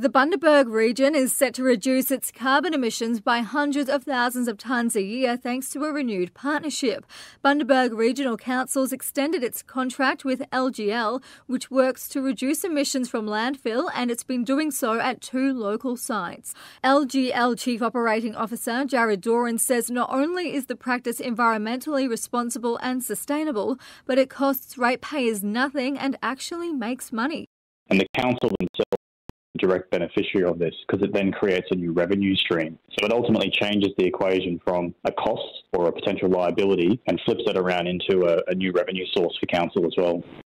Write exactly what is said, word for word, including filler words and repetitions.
The Bundaberg region is set to reduce its carbon emissions by hundreds of thousands of tonnes a year thanks to a renewed partnership. Bundaberg Regional Council's extended its contract with L G L, which works to reduce emissions from landfill, and it's been doing so at two local sites. L G L Chief Operating Officer Jared Doran says not only is the practice environmentally responsible and sustainable, but it costs ratepayers nothing and actually makes money. And the council themselves direct beneficiary of this because it then creates a new revenue stream. So it ultimately changes the equation from a cost or a potential liability and flips it around into a, a new revenue source for council as well.